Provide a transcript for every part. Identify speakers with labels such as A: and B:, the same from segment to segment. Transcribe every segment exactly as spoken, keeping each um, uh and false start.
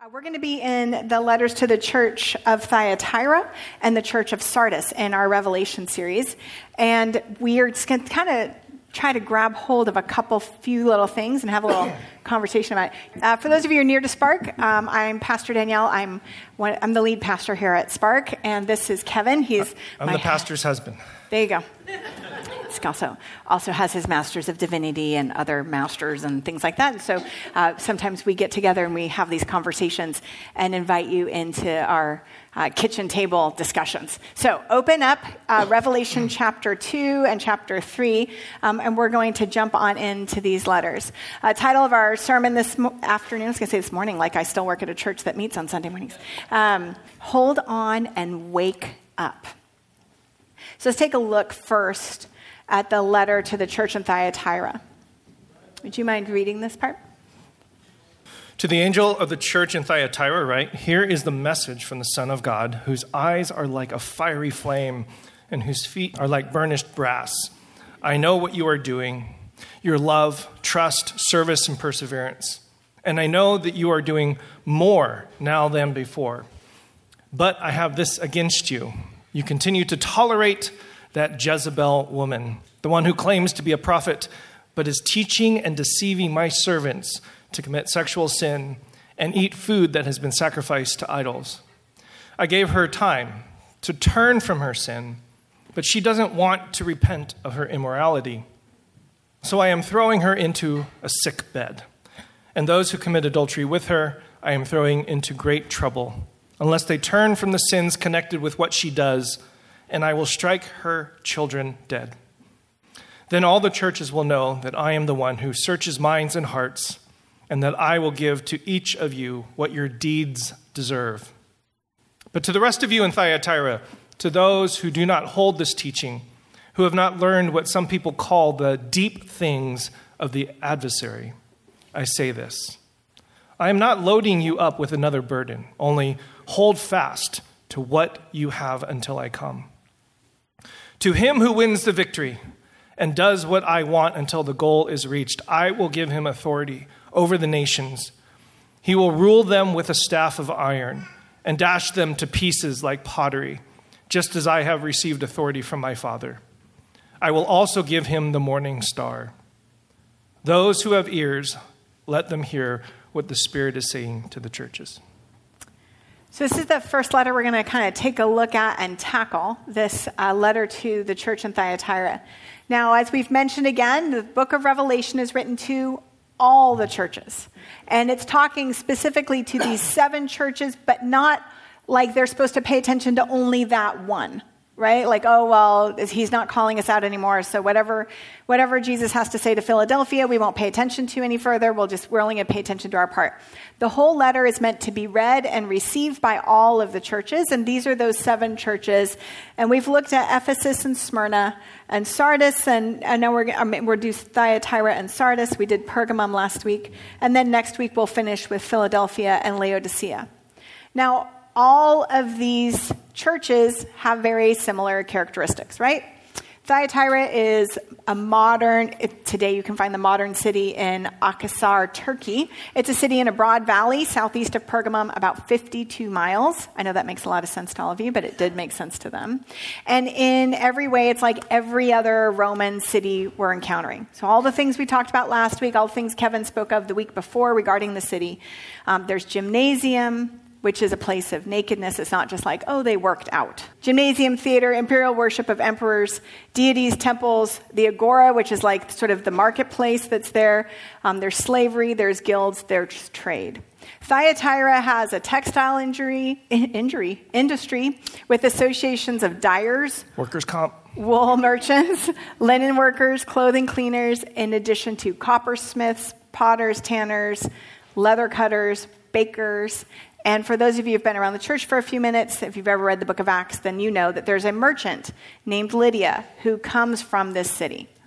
A: We're going to be in the letters to the church of Thyatira and the church of Sardis in our Revelation series. And we are just going to kind of try to grab hold of a couple few little things and have a little conversation about it. Uh, for those of you who are near to Spark, um, I'm Pastor Danielle. I'm one, I'm the lead pastor here at Spark. And this is Kevin. He's
B: I'm
A: my,
B: the pastor's husband.
A: There you go. He also, also has his Masters of Divinity and other masters and things like that. And so uh, sometimes we get together and we have these conversations and invite you into our uh, kitchen table discussions. So open up uh, Revelation chapter two and chapter three, um, and we're going to jump on into these letters. Uh, title of our sermon this mo- afternoon, I was going to say this morning, like I still work at a church that meets on Sunday mornings. Um, Hold on and wake up. So let's take a look first at the letter to the church in Thyatira. Would you mind reading this part?
B: To the angel of the church in Thyatira, right? Here is the message from the Son of God, whose eyes are like a fiery flame and whose feet are like burnished brass. I know what you are doing, your love, trust, service, and perseverance. And I know that you are doing more now than before. But I have this against you. You continue to tolerate that Jezebel woman, the one who claims to be a prophet, but is teaching and deceiving my servants to commit sexual sin and eat food that has been sacrificed to idols. I gave her time to turn from her sin, but she doesn't want to repent of her immorality. So I am throwing her into a sick bed, and those who commit adultery with her I am throwing into great trouble, unless they turn from the sins connected with what she does, and I will strike her children dead. Then all the churches will know that I am the one who searches minds and hearts, and that I will give to each of you what your deeds deserve. But to the rest of you in Thyatira, to those who do not hold this teaching, who have not learned what some people call the deep things of the adversary, I say this: I am not loading you up with another burden, only hold fast to what you have until I come. To him who wins the victory and does what I want until the goal is reached, I will give him authority over the nations. He will rule them with a staff of iron and dash them to pieces like pottery, just as I have received authority from my Father. I will also give him the morning star. Those who have ears, let them hear what the Spirit is saying to the churches.
A: So this is the first letter we're going to kind of take a look at and tackle, this uh, letter to the church in Thyatira. Now, as we've mentioned again, the book of Revelation is written to all the churches. And it's talking specifically to these seven churches, but not like they're supposed to pay attention to only that one, right? Like, oh, well, he's not calling us out anymore, so whatever whatever Jesus has to say to Philadelphia, we won't pay attention to any further. We'll just, we're only going to pay attention to our part. The whole letter is meant to be read and received by all of the churches, and these are those seven churches. And we've looked at Ephesus and Smyrna and Sardis, and I know we're, I mean, we're due Thyatira and Sardis. We did Pergamum last week, and then next week we'll finish with Philadelphia and Laodicea. Now, all of these churches have very similar characteristics, right? Thyatira is a modern, today you can find the modern city in Akhisar, Turkey. It's a city in a broad valley southeast of Pergamum, about fifty-two miles. I know that makes a lot of sense to all of you, but it did make sense to them. And in every way, it's like every other Roman city we're encountering. So all the things we talked about last week, all the things Kevin spoke of the week before regarding the city. Um, there's gymnasium, which is a place of nakedness. It's not just like, oh, they worked out. Gymnasium, theater, imperial worship of emperors, deities, temples, the agora, which is like sort of the marketplace that's there. Um, there's slavery, there's guilds, there's trade. Thyatira has a textile injury, injury industry with associations of dyers,
B: Workers' comp.
A: wool merchants, linen workers, clothing cleaners, in addition to coppersmiths, potters, tanners, leather cutters, bakers. And for those of you who've been around the church for a few minutes, if you've ever read the book of Acts, then you know that there's a merchant named Lydia who comes from this city.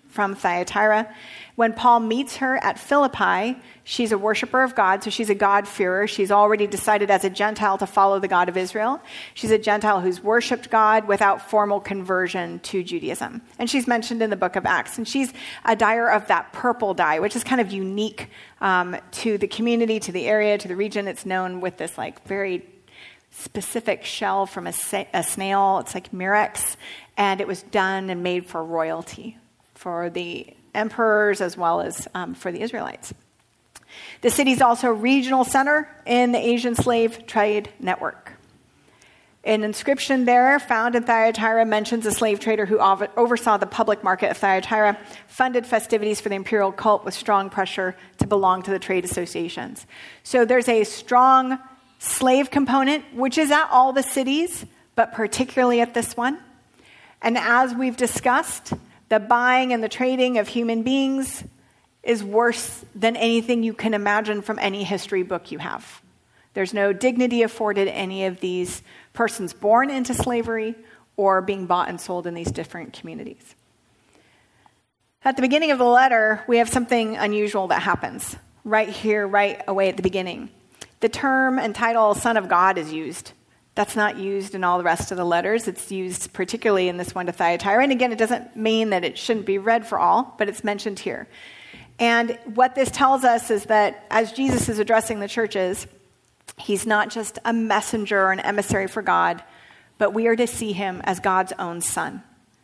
A: from Thyatira. When Paul meets her at Philippi, she's a worshiper of God, so she's a God-fearer. She's already decided as a Gentile to follow the God of Israel. She's a Gentile who's worshipped God without formal conversion to Judaism. And she's mentioned in the book of Acts. And she's a dyer of that purple dye, which is kind of unique um, to the community, to the area, to the region. It's known with this like very specific shell from a, sa- a snail. It's like murex. And it was done and made for royalty, for the emperors as well as um, for the Israelites. The city's also a regional center in the Asian slave trade network. An inscription there found in Thyatira mentions a slave trader who ov- oversaw the public market of Thyatira, funded festivities for the imperial cult with strong pressure to belong to the trade associations. So there's a strong slave component, which is at all the cities, but particularly at this one. And as we've discussed, the buying and the trading of human beings is worse than anything you can imagine from any history book you have. There's no dignity afforded any of these persons born into slavery or being bought and sold in these different communities. At the beginning of the letter, we have something unusual that happens right here, right away at the beginning. The term and title Son of God is used. That's not used in all the rest of the letters. It's used particularly in this one to Thyatira. And again, it doesn't mean that it shouldn't be read for all, but it's mentioned here. And what this tells us is that as Jesus is addressing the churches, he's not just a messenger or an emissary for God, but we are to see him as God's own son.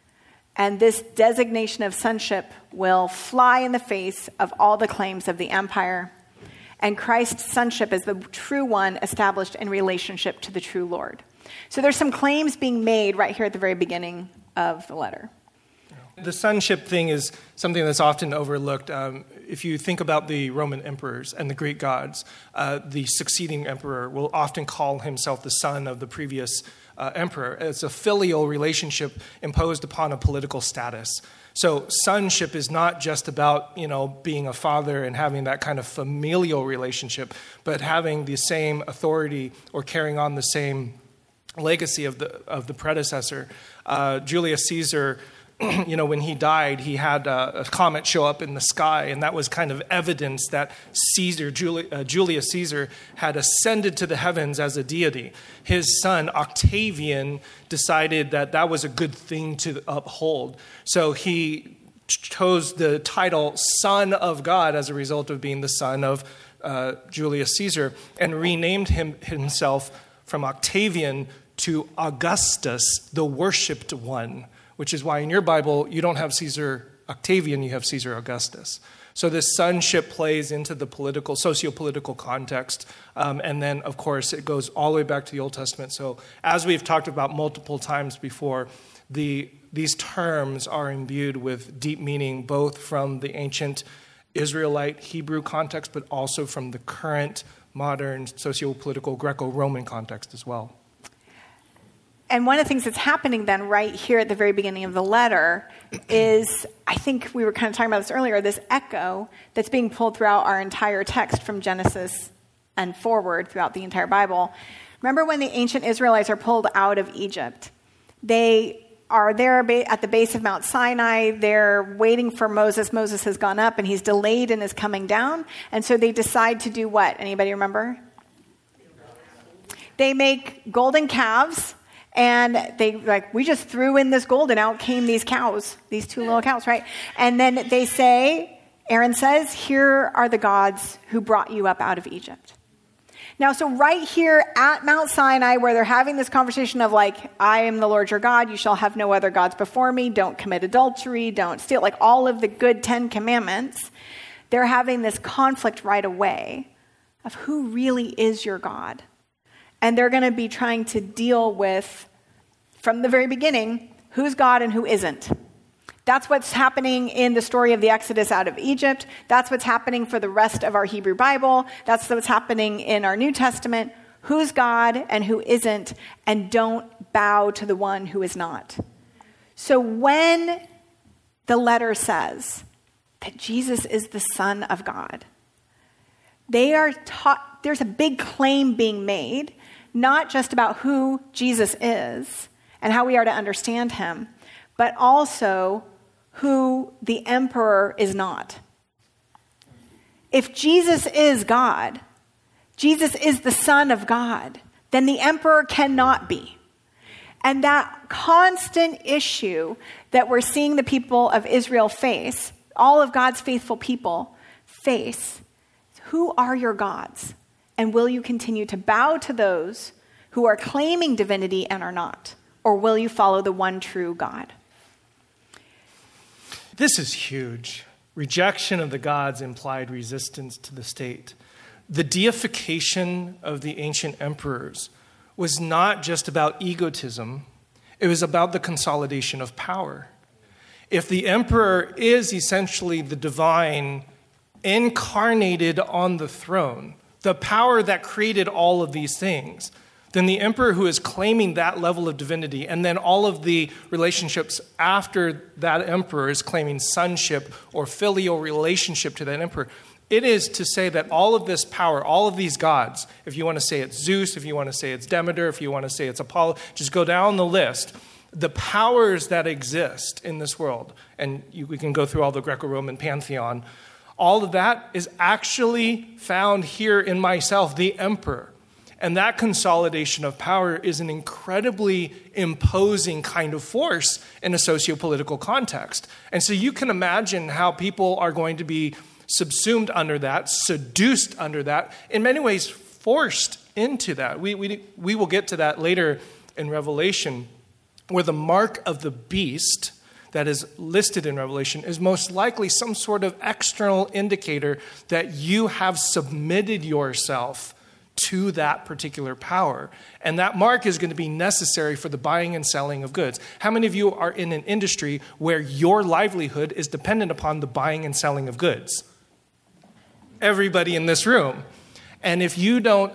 A: And this designation of sonship will fly in the face of all the claims of the empire. And Christ's sonship is the true one established in relationship to the true Lord. So there's some claims being made right here at the very beginning of the letter.
B: The sonship thing is something that's often overlooked. Um, if you think about the Roman emperors and the Greek gods, uh, the succeeding emperor will often call himself the son of the previous uh, emperor. It's a filial relationship imposed upon a political status. So sonship is not just about, you know, being a father and having that kind of familial relationship, but having the same authority or carrying on the same legacy of the of the predecessor. Uh, Julius Caesar, you know, when he died, he had a, a comet show up in the sky, and that was kind of evidence that Caesar, Juli, uh, Julius Caesar, had ascended to the heavens as a deity. His son, Octavian, decided that that was a good thing to uphold. So he chose the title Son of God as a result of being the son of uh, Julius Caesar, and renamed him himself from Octavian to Augustus, the worshipped one, which is why in your Bible, you don't have Caesar Octavian, you have Caesar Augustus. So this sonship plays into the political, socio-political context. Um, and then, of course, it goes all the way back to the Old Testament. So as we've talked about multiple times before, the these terms are imbued with deep meaning, both from the ancient Israelite Hebrew context, but also from the current modern socio-political Greco-Roman context as well.
A: And one of the things that's happening then right here at the very beginning of the letter is, I think we were kind of talking about this earlier, this echo that's being pulled throughout our entire text from Genesis and forward throughout the entire Bible. Remember when the ancient Israelites are pulled out of Egypt? They are there at the base of Mount Sinai. They're waiting for Moses. Moses has gone up and he's delayed in his coming down. And so they decide to do what? Anybody remember? They make golden calves. And they like, we just threw in this gold and out came these cows, these two little cows, right? And then they say, Aaron says, here are the gods who brought you up out of Egypt. Now, so right here at Mount Sinai, where they're having this conversation of like, I am the Lord your God, you shall have no other gods before me, don't commit adultery, don't steal, like all of the good Ten Commandments, they're having this conflict right away of who really is your God. And they're going to be trying to deal with, from the very beginning, who's God and who isn't. That's what's happening in the story of the Exodus out of Egypt. That's what's happening for the rest of our Hebrew Bible. That's what's happening in our New Testament. Who's God and who isn't, and don't bow to the one who is not. So when the letter says that Jesus is the Son of God, they are taught, there's a big claim being made, not just about who Jesus is and how we are to understand him, but also who the emperor is not. If Jesus is God, Jesus is the Son of God, then the emperor cannot be. And that constant issue that we're seeing the people of Israel face, all of God's faithful people face, who are your gods? And will you continue to bow to those who are claiming divinity and are not? Or will you follow the one true God?
B: This is huge. Rejection of the gods implied resistance to the state. The deification of the ancient emperors was not just about egotism, it was about the consolidation of power. If the emperor is essentially the divine incarnated on the throne, the power that created all of these things, then the emperor who is claiming that level of divinity, and then all of the relationships after that emperor is claiming sonship or filial relationship to that emperor, it is to say that all of this power, all of these gods, if you want to say it's Zeus, if you want to say it's Demeter, if you want to say it's Apollo, just go down the list. The powers that exist in this world, and you, we can go through all the Greco-Roman pantheon, all of that is actually found here in myself, the emperor. And that consolidation of power is an incredibly imposing kind of force in a socio-political context. And so you can imagine how people are going to be subsumed under that, seduced under that, in many ways forced into that. We, we, we will get to that later in Revelation, where the mark of the beast that is listed in Revelation is most likely some sort of external indicator that you have submitted yourself to that particular power. And that mark is going to be necessary for the buying and selling of goods. How many of you are in an industry where your livelihood is dependent upon the buying and selling of goods? Everybody in this room. And if you don't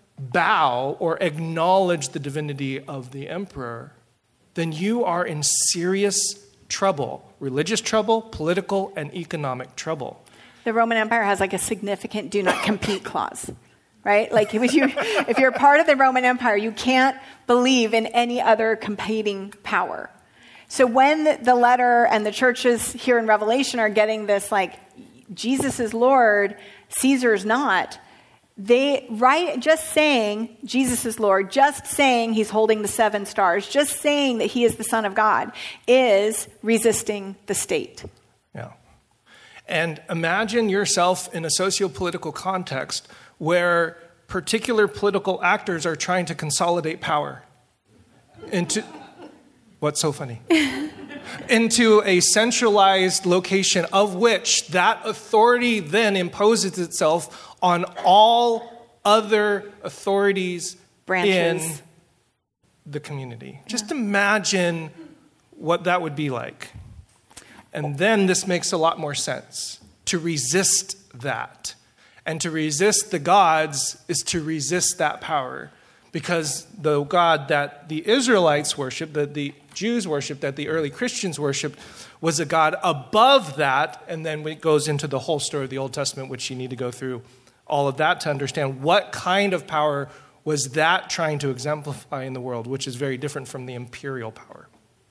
B: bow or acknowledge the divinity of the emperor, then you are in serious trouble, religious trouble, political and economic trouble.
A: The Roman Empire has like a significant do not compete clause, right? Like if, you, if you're part of the Roman Empire, you can't believe in any other competing power. So when the letter and the churches here in Revelation are getting this like, Jesus is Lord, Caesar's not, they, right, just saying Jesus is Lord, just saying he's holding the seven stars, just saying that he is the Son of God is resisting the state.
B: Yeah. And imagine yourself in a socio-political context where particular political actors are trying to consolidate power into, what's so funny? into a centralized location of which that authority then imposes itself on all other authorities
A: branches
B: in the community. Yeah. Just imagine what that would be like. And then this makes a lot more sense. To resist that. And to resist the gods is to resist that power. Because the God that the Israelites worshiped, that the Jews worshiped, that the early Christians worshiped, was a God above that. And then when it goes into the whole story of the Old Testament, which you need to go through all of that to understand what kind of power was that trying to exemplify in the world, which is very different from the imperial power.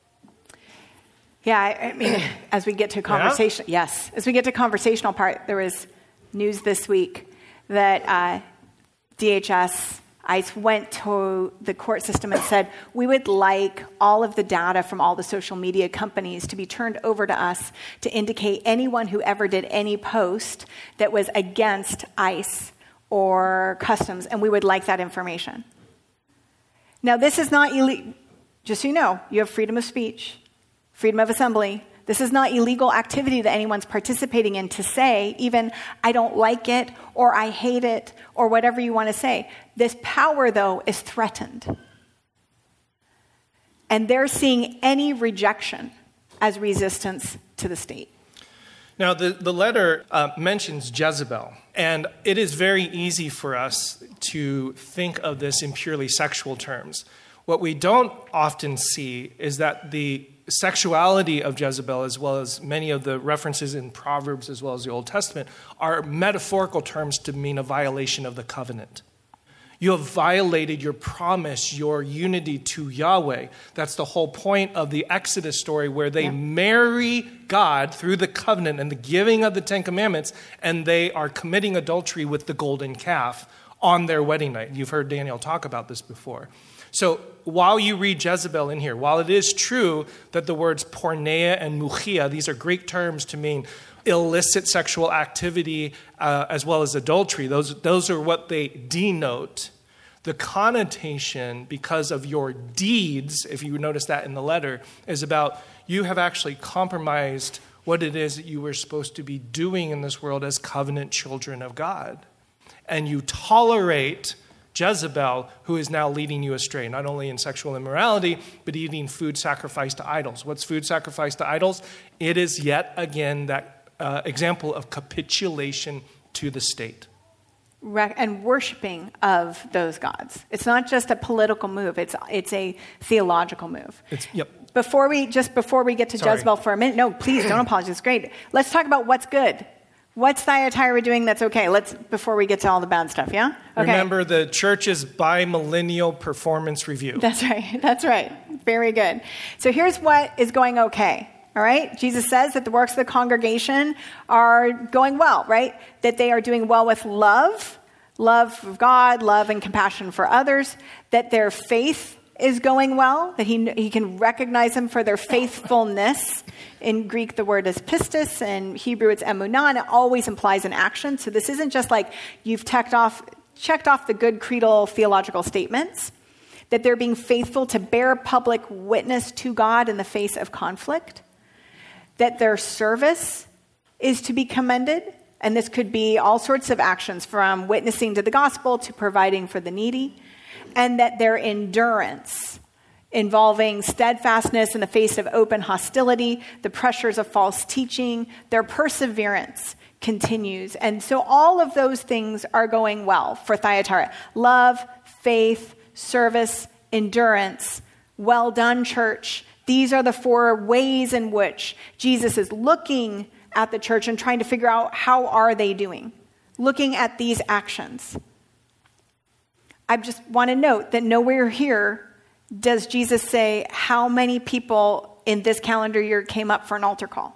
A: Yeah, I, I mean, as we get to conversation, yeah? yes, as we get to conversational part, there was news this week that uh, D H S, ICE went to the court system and said, we would like all of the data from all the social media companies to be turned over to us to indicate anyone who ever did any post that was against ICE or customs, and we would like that information. Now, this is not illegal. Just so you know, you have freedom of speech, freedom of assembly. This is not illegal activity that anyone's participating in to say, even, I don't like it, or I hate it, or whatever you want to say. This power, though, is threatened. And they're seeing any rejection as resistance to the state.
B: Now, the, the letter uh, mentions Jezebel, and it is very easy for us to think of this in purely sexual terms. What we don't often see is that the sexuality of Jezebel, as well as many of the references in Proverbs as well as the Old Testament, are metaphorical terms to mean a violation of the covenant. You have violated your promise, your unity to Yahweh. That's the whole point of the Exodus story, where they yeah. marry God through the covenant and the giving of the Ten Commandments, and they are committing adultery with the golden calf on their wedding night. You've heard Daniel talk about this before. So while you read Jezebel in here, while it is true that the words porneia and muchia, these are Greek terms to mean illicit sexual activity uh, as well as adultery, those, those are what they denote. The connotation, because of your deeds, if you notice that in the letter, is about you have actually compromised what it is that you were supposed to be doing in this world as covenant children of God. And you tolerate Jezebel, who is now leading you astray, not only in sexual immorality, but eating food sacrificed to idols. What's food sacrificed to idols? It is yet again that uh, example of capitulation to the state.
A: And worshiping of those gods. It's not just a political move. It's it's a theological move.
B: It's, yep.
A: Before we, just before we get to
B: Sorry.
A: Jezebel for a minute, no, please don't apologize. It's great. Let's talk about what's good. What's Thyatira doing that's okay? Let's, before we get to all the bad stuff, yeah? Okay.
B: Remember, the church's bi-millennial performance review.
A: That's right. That's right. Very good. So here's what is going okay. All right? Jesus says that the works of the congregation are going well, right? That they are doing well with love, love of God, love and compassion for others, that their faith is going well, that he he can recognize them for their faithfulness. In Greek, the word is pistis. In Hebrew, it's emunah, and it always implies an action. So this isn't just like you've checked off, checked off the good creedal theological statements, that they're being faithful to bear public witness to God in the face of conflict, that their service is to be commended. And this could be all sorts of actions, from witnessing to the gospel to providing for the needy, and that their endurance, involving steadfastness in the face of open hostility, the pressures of false teaching, their perseverance continues. And so all of those things are going well for Thyatira. Love, faith, service, endurance. Well done, church. These are the four ways in which Jesus is looking at the church and trying to figure out how are they doing. Looking at these actions. I just want to note that nowhere here does Jesus say how many people in this calendar year came up for an altar call.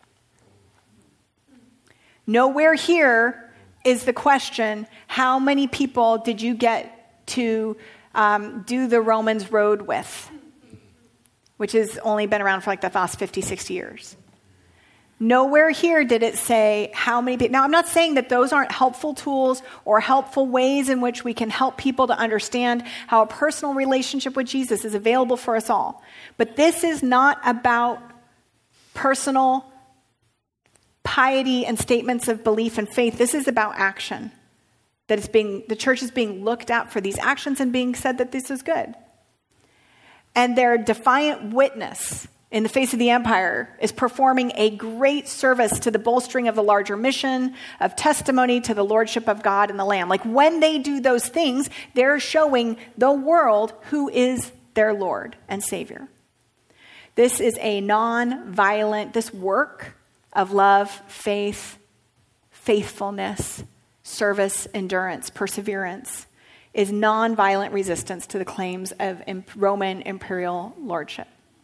A: Nowhere here is the question, how many people did you get to um, do the Romans road with? Which has only been around for like the last fifty, sixty years. Nowhere here did it say how many people. Now, I'm not saying that those aren't helpful tools or helpful ways in which we can help people to understand how a personal relationship with Jesus is available for us all. But this is not about personal piety and statements of belief and faith. This is about action. That it's being, the church is being looked at for these actions and being said that this is good. And their defiant witness in the face of the empire is performing a great service to the bolstering of the larger mission of testimony to the lordship of God and the Lamb. Like when they do those things, they're showing the world who is their Lord and Savior. This is a non-violent, this work of love, faith, faithfulness, service, endurance, perseverance is non-violent resistance to the claims of Roman imperial lordship.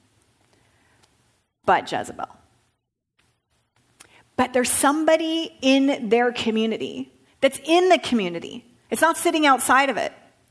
A: But Jezebel. But there's somebody in their community that's in the community. It's not sitting outside of it.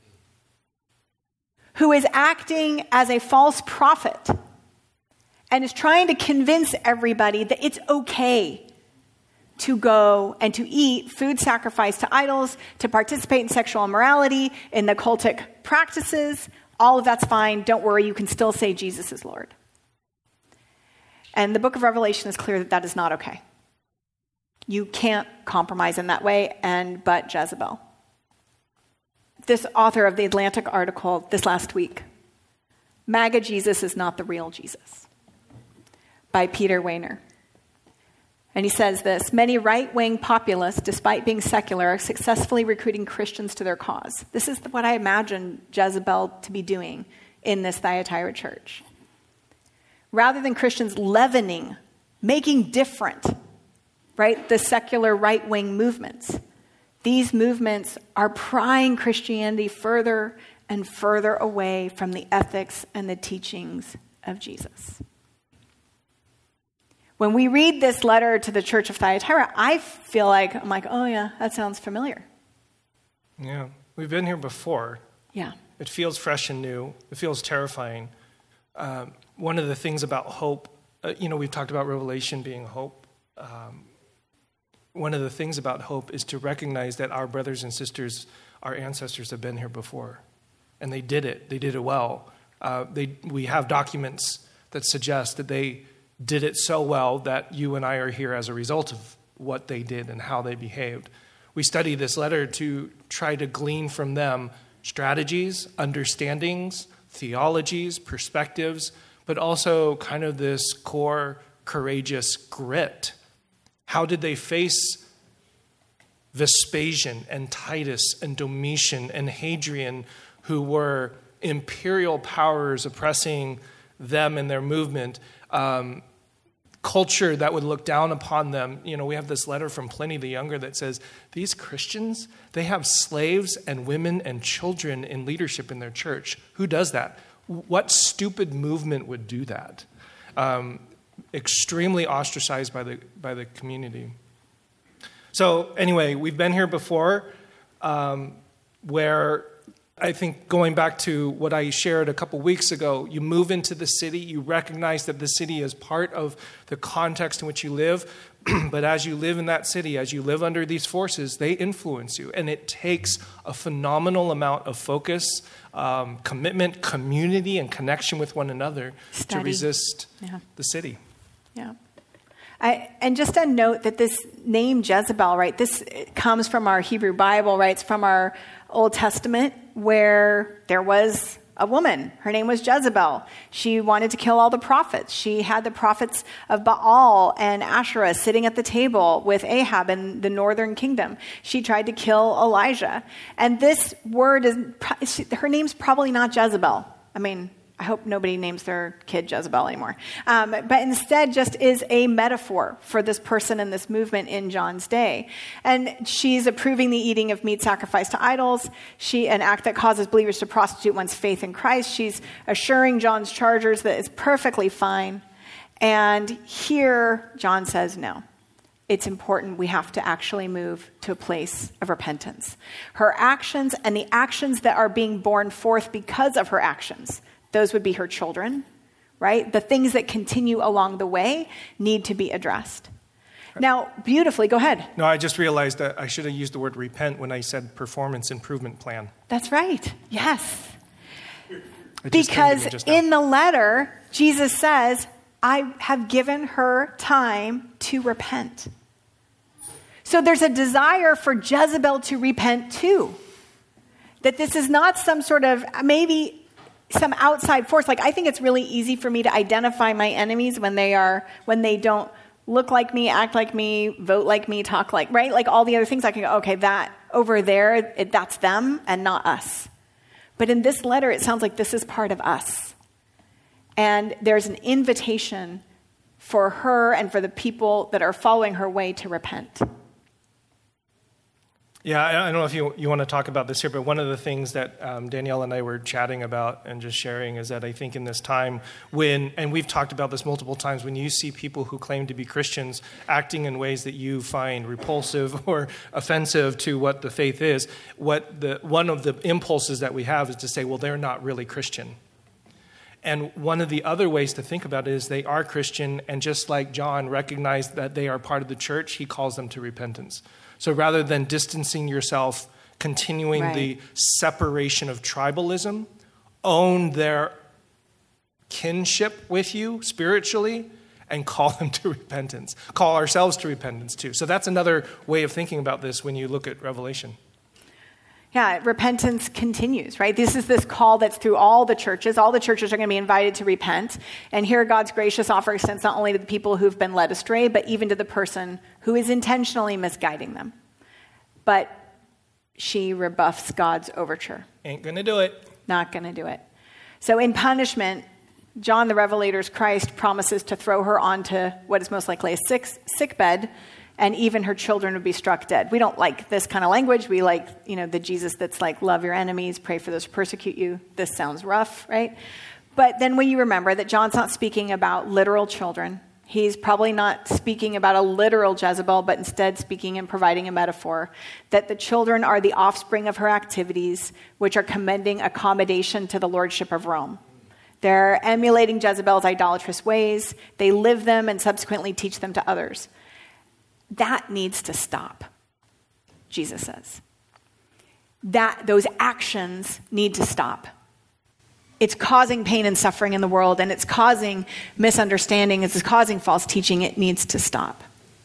A: Who is acting as a false prophet and is trying to convince everybody that it's okay to go and to eat food sacrificed to idols, to participate in sexual immorality, in the cultic practices. All of that's fine. Don't worry. You can still say Jesus is Lord. And the book of Revelation is clear that that is not okay. You can't compromise in that way, and but Jezebel. This author of the Atlantic article this last week, MAGA Jesus is not the real Jesus, by Peter Wehner. And he says this, many right-wing populists, despite being secular, are successfully recruiting Christians to their cause. This is what I imagine Jezebel to be doing in this Thyatira church. Rather than Christians leavening, making different, right, the secular right-wing movements, these movements are prying Christianity further and further away from the ethics and the teachings of Jesus. When we read this letter to the church of Thyatira, I feel like, I'm like, oh yeah, that sounds familiar.
B: Yeah, we've been here before.
A: Yeah.
B: It feels fresh and new. It feels terrifying. Um, one of the things about hope, uh, you know, we've talked about Revelation being hope. Um, one of the things about hope is to recognize that our brothers and sisters, our ancestors have been here before. And they did it. They did it well. Uh, they, we have documents that suggest that they did it so well that you and I are here as a result of what they did and how they behaved. We study this letter to try to glean from them strategies, understandings, theologies, perspectives, but also kind of this core courageous grit. How did they face Vespasian and Titus and Domitian and Hadrian, who were imperial powers oppressing them and their movement, um, culture that would look down upon them? You know, we have this letter from Pliny the Younger that says, these Christians, they have slaves and women and children in leadership in their church. Who does that? What stupid movement would do that? Um, extremely ostracized by the by the community. So anyway, we've been here before, um, where I think going back to what I shared a couple weeks ago, you move into the city, you recognize that the city is part of the context in which you live, but as you live in that city, as you live under these forces, they influence you, and it takes a phenomenal amount of focus, um, commitment, community, and connection with one another
A: Study.
B: to resist
A: yeah.
B: the city.
A: Yeah. I, and just a note that this name Jezebel, right, this comes from our Hebrew Bible, right? It's from our Old Testament, where there was a woman. Her name was Jezebel. She wanted to kill all the prophets. She had the prophets of Baal and Asherah sitting at the table with Ahab in the northern kingdom. She tried to kill Elijah. And this word is, her name's probably not Jezebel. I mean, I hope nobody names their kid Jezebel anymore. Um, but instead just is a metaphor for this person and this movement in John's day. And she's approving the eating of meat sacrificed to idols. She, an act that causes believers to prostitute one's faith in Christ. She's assuring John's chargers that it's perfectly fine. And here, John says, no. It's important. We have to actually move to a place of repentance. Her actions and the actions that are being born forth because of her actions, those would be her children, right? The things that continue along the way need to be addressed. Now, beautifully, go ahead.
B: No, I just realized that I should have used the word repent when I said performance improvement plan.
A: That's right. Yes.
B: Because
A: in the letter, Jesus says, I have given her time to repent. So there's a desire for Jezebel to repent too. That this is not some sort of, maybe some outside force. Like, I think it's really easy for me to identify my enemies when they are, when they don't look like me, act like me, vote like me, talk like, right? Like all the other things I can go, okay, that over there, it, that's them and not us. But in this letter, it sounds like this is part of us. And there's an invitation for her and for the people that are following her way to repent.
B: Yeah, I don't know if you you want to talk about this here, but one of the things that um, Danielle and I were chatting about and just sharing is that I think in this time when, and we've talked about this multiple times, when you see people who claim to be Christians acting in ways that you find repulsive or offensive to what the faith is, what the one of the impulses that we have is to say, well, they're not really Christian. And one of the other ways to think about it is they are Christian, and just like John recognized that they are part of the church, he calls them to repentance. So rather than distancing yourself, continuing right. the separation of tribalism, own their kinship with you spiritually, and call them to repentance. Call ourselves to repentance too. So that's another way of thinking about this when you look at Revelation.
A: Yeah, repentance continues, right? This is this call that's through all the churches. All the churches are going to be invited to repent. And here God's gracious offer extends not only to the people who've been led astray, but even to the person who is intentionally misguiding them. But she rebuffs God's overture.
B: Ain't going to do it.
A: Not going to do it. So in punishment, John the Revelator's Christ promises to throw her onto what is most likely a sick, sick bed and even her children would be struck dead. We don't like this kind of language. We like, you know, the Jesus that's like, love your enemies, pray for those who persecute you. This sounds rough, right? But then when you remember that John's not speaking about literal children, he's probably not speaking about a literal Jezebel, but instead speaking and providing a metaphor, that the children are the offspring of her activities, which are commending accommodation to the lordship of Rome. They're emulating Jezebel's idolatrous ways. They live them and subsequently teach them to others. That needs to stop, Jesus says. That those actions need to stop. It's causing pain and suffering in the world, and it's causing misunderstanding. It's causing false teaching. It needs to stop.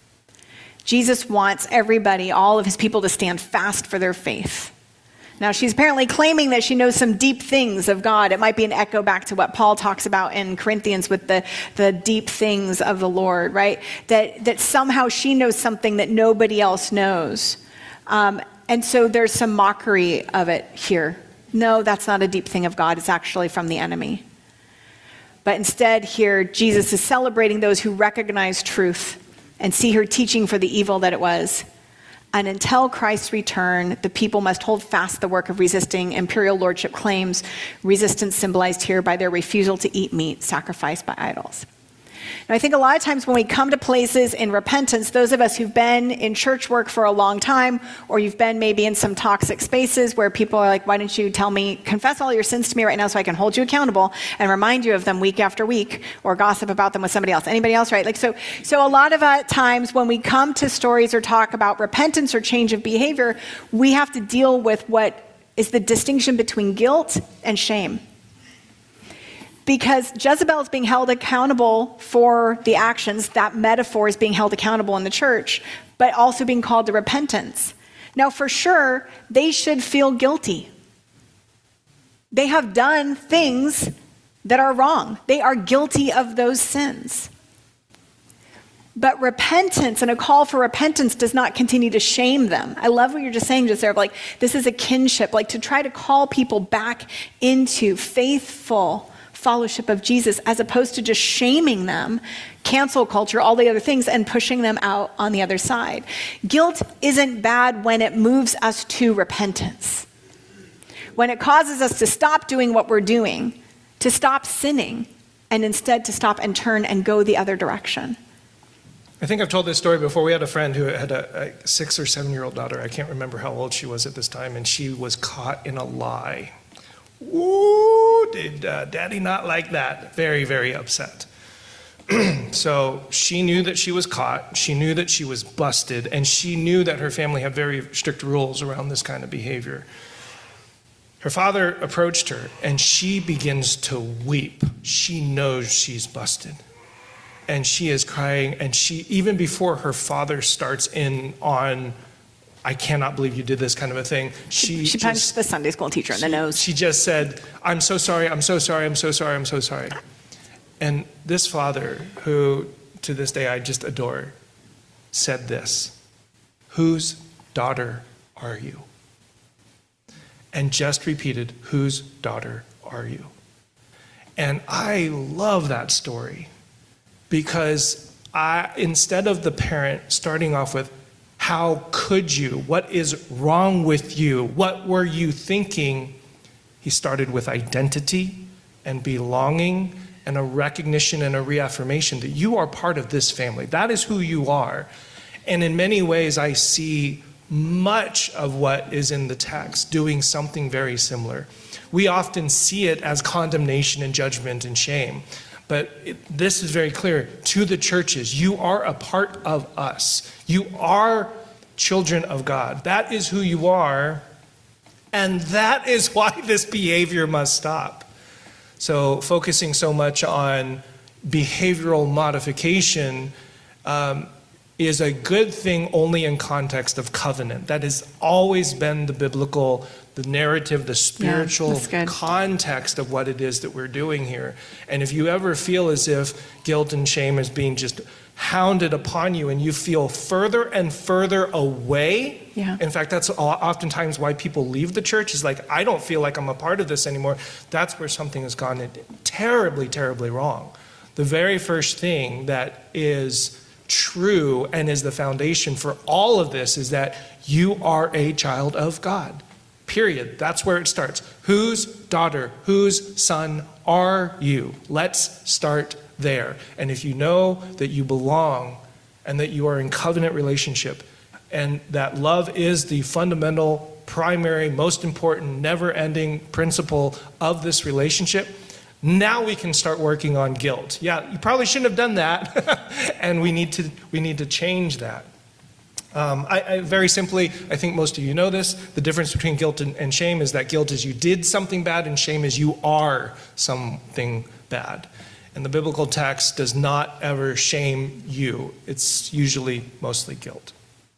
A: Jesus wants everybody, all of his people, to stand fast for their faith. Now, she's apparently claiming that she knows some deep things of God. It might be an echo back to what Paul talks about in Corinthians with the, the deep things of the Lord, right? That, that somehow she knows something that nobody else knows. Um, and so there's some mockery of it here. No, that's not a deep thing of God. It's actually from the enemy. But instead here, Jesus is celebrating those who recognize truth and see her teaching for the evil that it was. And until Christ's return, the people must hold fast the work of resisting imperial lordship claims, resistance symbolized here by their refusal to eat meat sacrificed by idols. Now, I think a lot of times when we come to places in repentance, those of us who've been in church work for a long time, or you've been maybe in some toxic spaces where people are like, why don't you tell me, confess all your sins to me right now so I can hold you accountable and remind you of them week after week, or gossip about them with somebody else. Anybody else, right? Like, so, so a lot of uh, times when we come to stories or talk about repentance or change of behavior, we have to deal with what is the distinction between guilt and shame. Because Jezebel is being held accountable for the actions, that metaphor is being held accountable in the church, but also being called to repentance. Now, for sure, they should feel guilty. They have done things that are wrong. They are guilty of those sins. But repentance and a call for repentance does not continue to shame them. I love what you're just saying just there, like this is a kinship, like to try to call people back into faithful fellowship of Jesus, as opposed to just shaming them, cancel culture, all the other things, and pushing them out on the other side. Guilt isn't bad when it moves us to repentance. When it causes us to stop doing what we're doing, to stop sinning, and instead to stop and turn and go the other direction.
B: I think I've told this story before. We had a friend who had a, a six or seven-year-old daughter. I can't remember how old she was at this time, and she was caught in a lie. Ooh, did uh, Daddy not like that? Very, very upset. So she knew that she was caught. She knew that she was busted. And she knew that her family had very strict rules around this kind of behavior. Her father approached her, and she begins to weep. She knows she's busted. And she is crying. And she, even before her father starts in on, I cannot believe you did this kind of a thing. She,
A: she punched just, the Sunday school teacher in
B: she,
A: the nose.
B: She just said, I'm so sorry, I'm so sorry, I'm so sorry, I'm so sorry. And this father, who to this day I just adore, said this, whose daughter are you? And just repeated, whose daughter are you? And I love that story because I, instead of the parent starting off with, how could you? What is wrong with you? What were you thinking? He started with identity and belonging and a recognition and a reaffirmation that you are part of this family. That is who you are. And in many ways, I see much of what is in the text doing something very similar. We often see it as condemnation and judgment and shame. But it, this is very clear to the churches. You are a part of us. You are children of God. That is who you are. And that is why this behavior must stop. So focusing so much on behavioral modification um, is a good thing only in context of covenant. That has always been the biblical, the narrative, the spiritual
A: yeah,
B: context of what it is that we're doing here. And if you ever feel as if guilt and shame is being just hounded upon you and you feel further and further away,
A: yeah.
B: in fact, that's oftentimes why people leave the church, is like, I don't feel like I'm a part of this anymore. That's where something has gone terribly, terribly wrong. The very first thing that is true and is the foundation for all of this is that you are a child of God. Period. That's where it starts. Whose daughter, whose son are you? Let's start there. And if you know that you belong and that you are in covenant relationship and that love is the fundamental, primary, most important, never-ending principle of this relationship, now we can start working on guilt. Yeah, you probably shouldn't have done that, and we need to we need to change that. Um, I, I, very simply, I think most of you know this, the difference between guilt and, and shame is that guilt is you did something bad and shame is you are something bad. And the biblical text does not ever shame you. It's usually mostly guilt.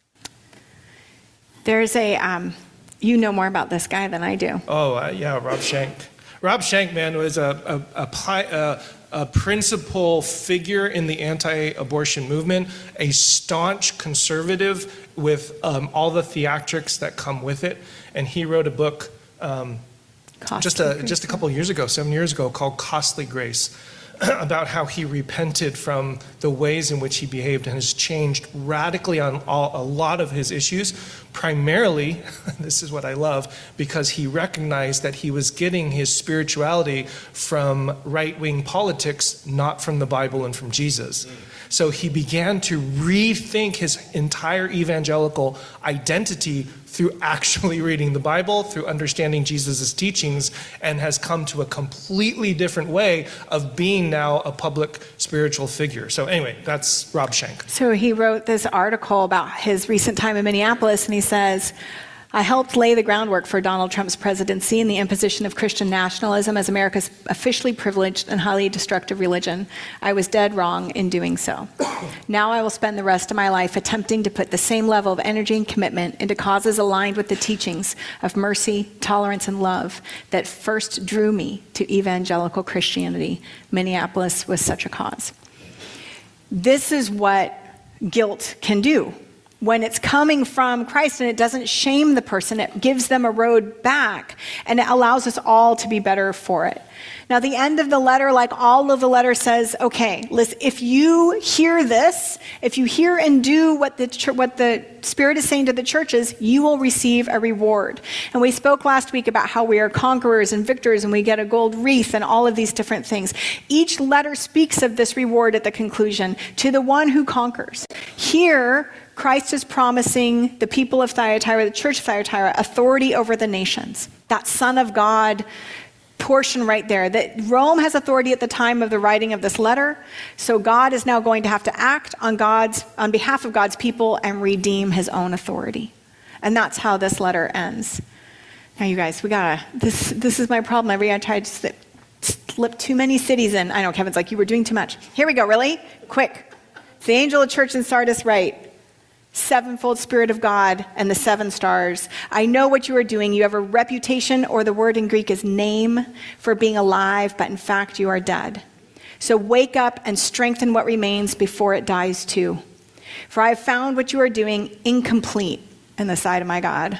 A: There's a, um, you know more about this guy than I do.
B: Oh, uh, yeah, Rob Schenck. Rob Schenck, man, was a, a, a, a, a principal figure in the anti-abortion movement, a staunch conservative with um, all the theatrics that come with it. And he wrote a book um, just a just a couple of years ago, seven years ago, called Costly Grace, about how he repented from the ways in which he behaved and has changed radically on all, a lot of his issues, primarily, this is what I love, because he recognized that he was getting his spirituality from right-wing politics, not from the Bible and from Jesus. So he began to rethink his entire evangelical identity through actually reading the Bible, through understanding Jesus' teachings, and has come to a completely different way of being now a public spiritual figure. So anyway, that's Rob Schenck.
A: So he wrote this article about his recent time in Minneapolis, and he says, I helped lay the groundwork for Donald Trump's presidency and the imposition of Christian nationalism as America's officially privileged and highly destructive religion. I was dead wrong in doing so. Now I will spend the rest of my life attempting to put the same level of energy and commitment into causes aligned with the teachings of mercy, tolerance, and love that first drew me to evangelical Christianity. Minneapolis was such a cause. This is what guilt can do. When it's coming from Christ and it doesn't shame the person, it gives them a road back, and it allows us all to be better for it. Now, the end of the letter, like all of the letter, says, okay, listen, if you hear this, if you hear and do what the what the Spirit is saying to the churches, you will receive a reward. And we spoke last week about how we are conquerors and victors, and we get a gold wreath and all of these different things. Each letter speaks of this reward at the conclusion to the one who conquers. Here, Christ is promising the people of Thyatira, the church of Thyatira, authority over the nations. That Son of God portion right there, that Rome has authority at the time of the writing of this letter, so God is now going to have to act on God's on behalf of God's people and redeem his own authority. And that's how this letter ends. Now you guys, we gotta, this this is my problem. Every I tried to slip, slip too many cities in. I know Kevin's like, you were doing too much. Here we go, really? Quick. It's the angel of the church in Sardis, right? Sevenfold Spirit of God and the seven stars. I know what you are doing. You have a reputation, or the word in Greek is name, for being alive, but in fact you are dead. So wake up and strengthen what remains before it dies too. For I have found what you are doing incomplete in the sight of my God.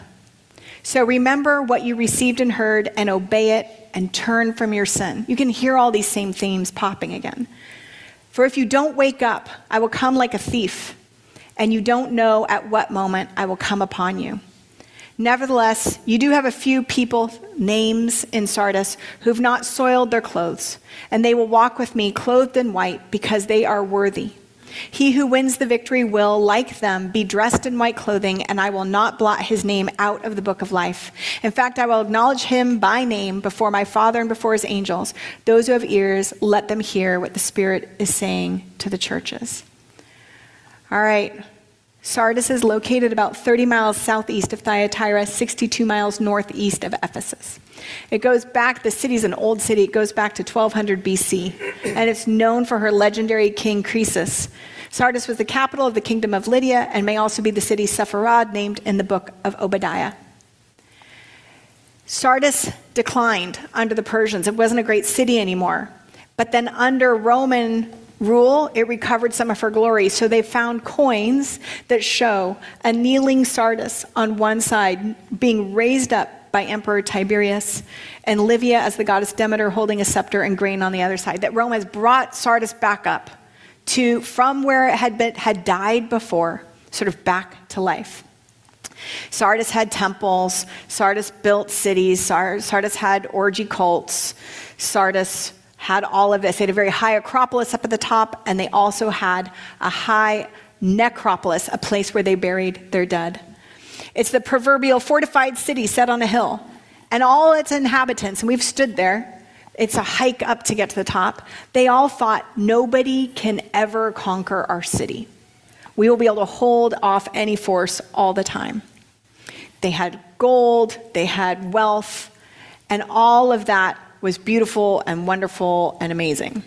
A: So remember what you received and heard and obey it and turn from your sin. You can hear all these same themes popping again. For if you don't wake up, I will come like a thief, and you don't know at what moment I will come upon you. Nevertheless, you do have a few people, names in Sardis, who've not soiled their clothes, and they will walk with me clothed in white because they are worthy. He who wins the victory will, like them, be dressed in white clothing, and I will not blot his name out of the book of life. In fact, I will acknowledge him by name before my Father and before his angels. Those who have ears, let them hear what the Spirit is saying to the churches. All right. Sardis is located about thirty miles southeast of Thyatira, sixty-two miles northeast of Ephesus. It goes back, the city's an old city, it goes back to twelve hundred B C, and it's known for her legendary king Croesus. Sardis was the capital of the kingdom of Lydia and may also be the city Sepharad, named in the book of Obadiah. Sardis declined under the Persians. It wasn't a great city anymore. But then under Roman rule, it recovered some of her glory. So they found coins that show a kneeling Sardis on one side being raised up by Emperor Tiberius, and Livia as the goddess Demeter holding a scepter and grain on the other side. That Rome has brought Sardis back up to from where it had been had died before, sort of back to life. Sardis had temples. Sardis built cities. Sardis had orgy cults. Sardis had all of this. They had a very high acropolis up at the top, and they also had a high necropolis, a place where they buried their dead. It's the proverbial fortified city set on a hill, and all its inhabitants, and we've stood there, it's a hike up to get to the top, they all thought, nobody can ever conquer our city. We will be able to hold off any force all the time. They had gold, they had wealth, and all of that was beautiful and wonderful and amazing.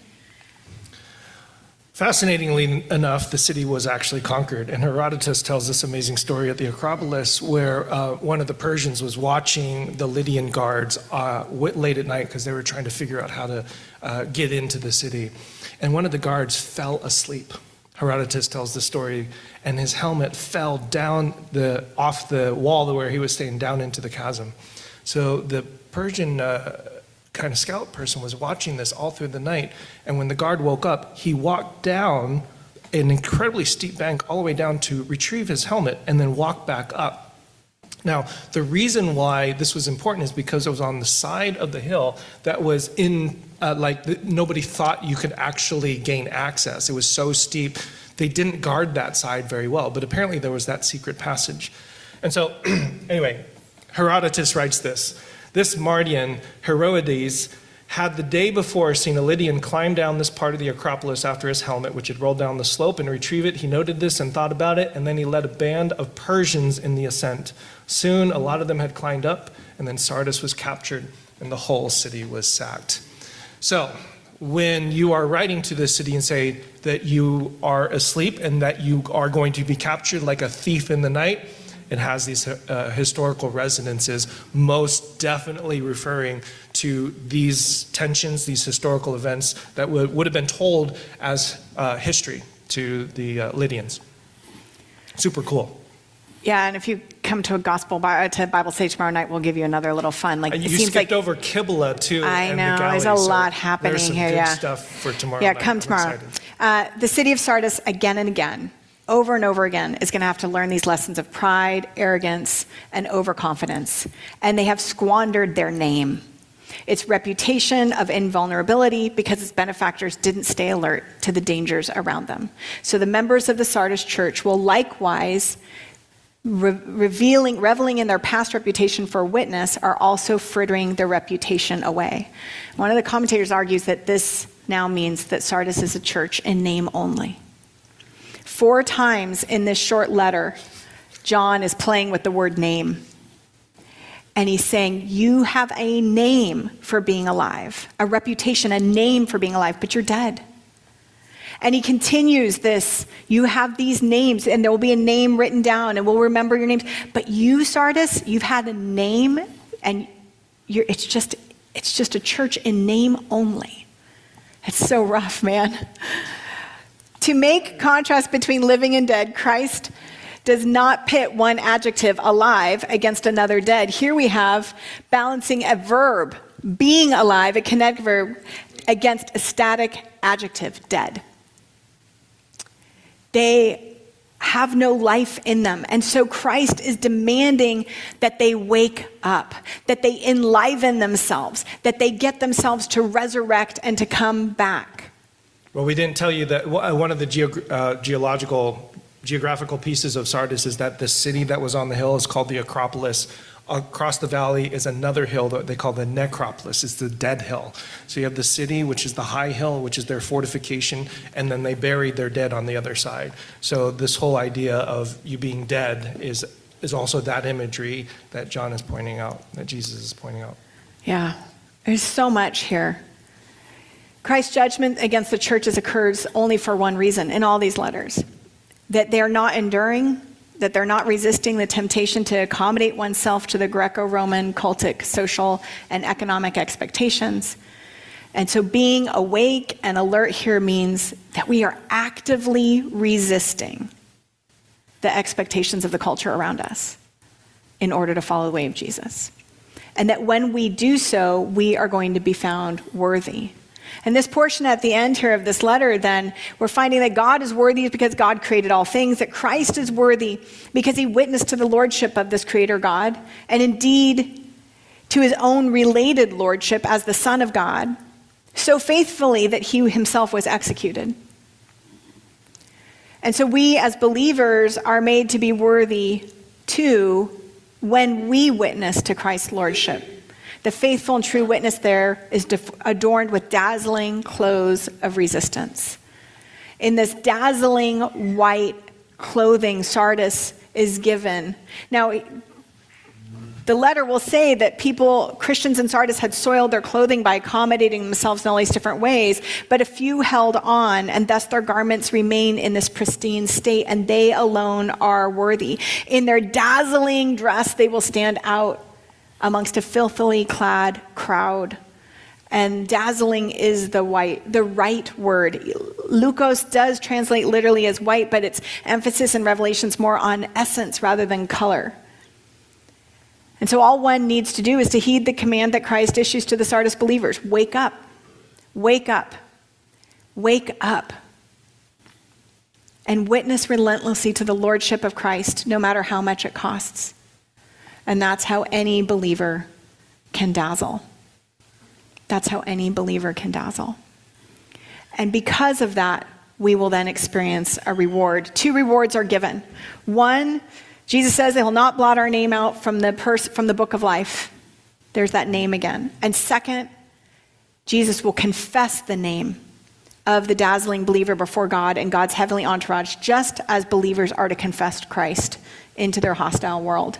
B: Fascinatingly enough, the city was actually conquered, and Herodotus tells this amazing story at the Acropolis where uh, one of the Persians was watching the Lydian guards uh, late at night because they were trying to figure out how to uh, get into the city. And one of the guards fell asleep. Herodotus tells the story, and his helmet fell down the off the wall where he was staying down into the chasm. So the Persian uh, kind of scout person was watching this all through the night, and when the guard woke up, he walked down an incredibly steep bank all the way down to retrieve his helmet and then walk back up. Now, the reason why this was important is because it was on the side of the hill that was in, uh, like, the, nobody thought you could actually gain access. It was so steep, they didn't guard that side very well, but apparently there was that secret passage. And so, anyway, Herodotus writes this. This Mardian, Heroides, had the day before seen a Lydian climb down this part of the Acropolis after his helmet, which had rolled down the slope, and retrieve it. He noted this and thought about it, and then he led a band of Persians in the ascent. Soon, a lot of them had climbed up, and then Sardis was captured, and the whole city was sacked. So, when you are writing to this city and say that you are asleep and that you are going to be captured like a thief in the night, it has these uh, historical resonances, most definitely referring to these tensions, these historical events that would, would have been told as uh, history to the uh, Lydians. Super cool.
A: Yeah, and if you come to a gospel to Bible study tomorrow night, we'll give you another little fun. Like
B: and
A: it
B: you
A: seems
B: skipped
A: like,
B: over Kibbalah too.
A: I
B: and
A: know
B: the Galley,
A: there's a
B: so
A: lot happening
B: there's some
A: here.
B: Good
A: Yeah,
B: stuff for tomorrow.
A: Yeah,
B: night.
A: come
B: I'm
A: tomorrow. Uh, the city of Sardis, again and again, over and over again, is going to have to learn these lessons of pride, arrogance, and overconfidence, and they have squandered their name. Its reputation of invulnerability because its benefactors didn't stay alert to the dangers around them. So the members of the Sardis church will likewise, re- revealing, reveling in their past reputation for witness, are also frittering their reputation away. One of the commentators argues that this now means that Sardis is a church in name only. Four times in this short letter, John is playing with the word name. And he's saying, you have a name for being alive, a reputation, a name for being alive, but you're dead. And he continues this, you have these names, and there will be a name written down, and we'll remember your names. But you, Sardis, you've had a name, and you're, it's just, it's just a church in name only. It's so rough, man. To make contrast between living and dead, Christ does not pit one adjective, alive, against another, dead. Here we have balancing a verb, being alive, a connected verb, against a static adjective, dead. They have no life in them. And so Christ is demanding that they wake up, that they enliven themselves, that they get themselves to resurrect and to come back.
B: Well, we didn't tell you that one of the geog- uh, geological geographical pieces of Sardis is that the city that was on the hill is called the Acropolis. Across the valley is another hill that they call the Necropolis. It's the dead hill. So you have the city, which is the high hill, which is their fortification, and then they buried their dead on the other side. So this whole idea of you being dead is is also that imagery that John is pointing out, that Jesus is pointing out.
A: Yeah, there's so much here. Christ's judgment against the churches occurs only for one reason in all these letters. That they're not enduring, that they're not resisting the temptation to accommodate oneself to the Greco-Roman cultic social and economic expectations. And so being awake and alert here means that we are actively resisting the expectations of the culture around us in order to follow the way of Jesus. And that when we do so, we are going to be found worthy. And this portion at the end here of this letter, then, we're finding that God is worthy because God created all things, that Christ is worthy because he witnessed to the lordship of this creator God, and indeed to his own related lordship as the Son of God, so faithfully that he himself was executed. And so we as believers are made to be worthy too when we witness to Christ's lordship. The faithful and true witness there is def- adorned with dazzling clothes of resistance. In this dazzling white clothing, Sardis is given. Now, the letter will say that people, Christians in Sardis, had soiled their clothing by accommodating themselves in all these different ways, but a few held on, and thus their garments remain in this pristine state, and they alone are worthy. In their dazzling dress, they will stand out amongst a filthily clad crowd. And dazzling is the white, the right word. Lukos does translate literally as white, but its emphasis in Revelation is more on essence rather than color. And so all one needs to do is to heed the command that Christ issues to the Sardis believers. Wake up. Wake up. Wake up. And witness relentlessly to the lordship of Christ, no matter how much it costs. And that's how any believer can dazzle. That's how any believer can dazzle. And because of that, we will then experience a reward. Two rewards are given. One, Jesus says they will not blot our name out from the pers- from the book of life. There's that name again. And second, Jesus will confess the name of the dazzling believer before God and God's heavenly entourage, just as believers are to confess Christ into their hostile world.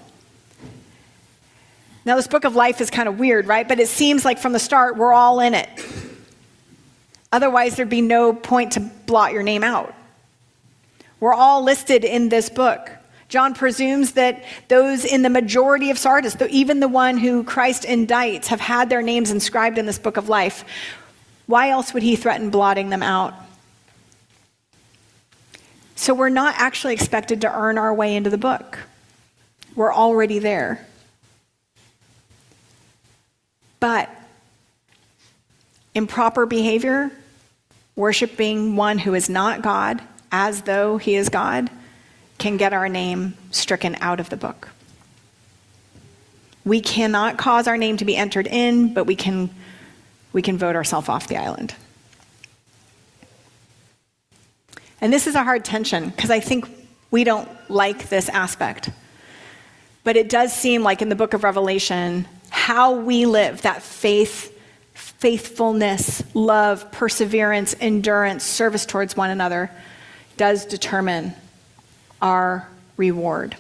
A: Now, this book of life is kind of weird, right? But it seems like from the start, we're all in it. Otherwise, there'd be no point to blot your name out. We're all listed in this book. John presumes that those in the majority of Sardis, even the one who Christ indicts, have had their names inscribed in this book of life. Why else would he threaten blotting them out? So we're not actually expected to earn our way into the book. We're already there. But improper behavior, worshiping one who is not God as though he is God, can get our name stricken out of the book. We cannot cause our name to be entered in, but we can, we can vote ourselves off the island. And this is a hard tension because I think we don't like this aspect. But it does seem like in the book of Revelation, how we live, that faith, faithfulness, love, perseverance, endurance, service towards one another, does determine our reward.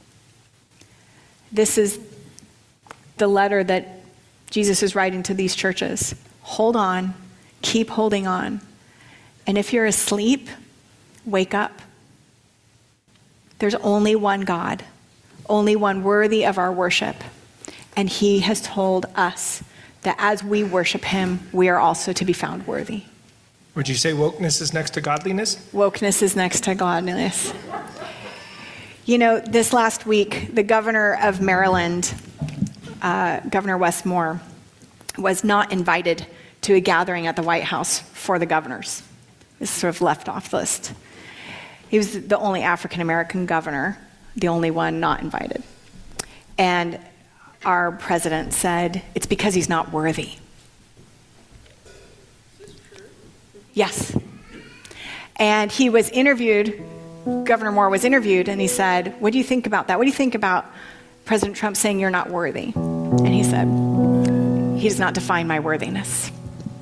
A: This is the letter that Jesus is writing to these churches. Hold on, keep holding on. And if you're asleep, wake up. There's only one God, only one worthy of our worship. And he has told us that as we worship him, we are also to be found worthy.
B: Would you say wokeness is next to godliness?
A: Wokeness is next to godliness. You know, this last week, the governor of Maryland, uh, Governor Wes Moore, was not invited to a gathering at the White House for the governors. It's sort of left off the list. He was the only African-American governor, the only one not invited. And our president said, it's because he's not worthy. Yes. And he was interviewed, Governor Moore was interviewed, and he said, what do you think about that? What do you think about President Trump saying you're not worthy? And he said, he does not define my worthiness.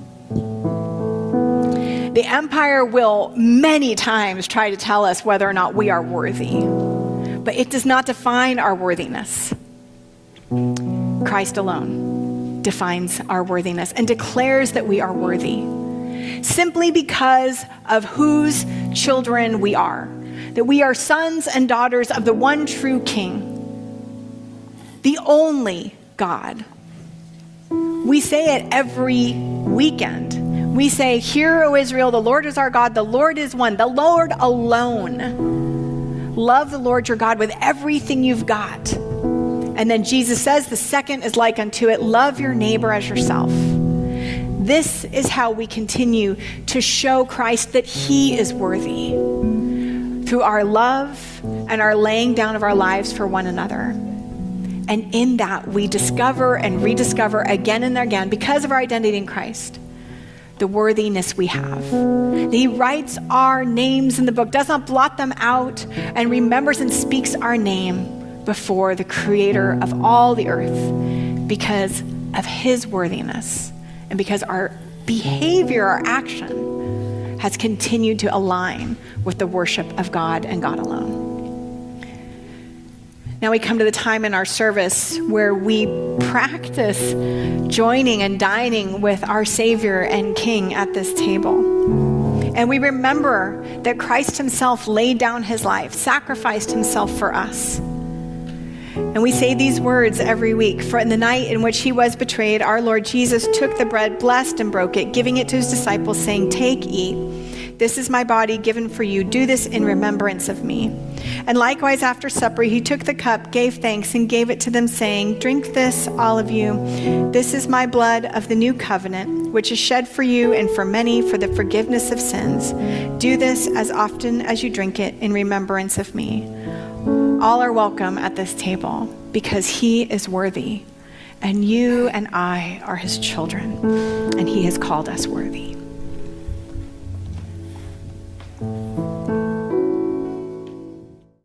A: The empire will many times try to tell us whether or not we are worthy, but it does not define our worthiness. Christ alone defines our worthiness and declares that we are worthy simply because of whose children we are, that we are sons and daughters of the one true King, the only God. We say it every weekend. We say, "Hear, O Israel, the Lord is our God, the Lord is one, the Lord alone. Love the Lord your God with everything you've got." And then Jesus says, the second is like unto it, love your neighbor as yourself. This is how we continue to show Christ that he is worthy, through our love and our laying down of our lives for one another. And in that, we discover and rediscover again and again, because of our identity in Christ, the worthiness we have. He writes our names in the book, does not blot them out, and remembers and speaks our name before the creator of all the earth because of his worthiness and because our behavior, our action has continued to align with the worship of God and God alone. Now we come to the time in our service where we practice joining and dining with our Savior and King at this table. And we remember that Christ himself laid down his life, sacrificed himself for us. And we say these words every week. For in the night in which he was betrayed, our Lord Jesus took the bread, blessed and broke it, giving it to his disciples, saying, "Take, eat. This is my body given for you. Do this in remembrance of me." And likewise after supper, he took the cup, gave thanks, and gave it to them, saying, "Drink this, all of you. This is my blood of the new covenant, which is shed for you and for many for the forgiveness of sins. Do this as often as you drink it in remembrance of me." All are welcome at this table because he is worthy, and you and I are his children, and he has called us worthy.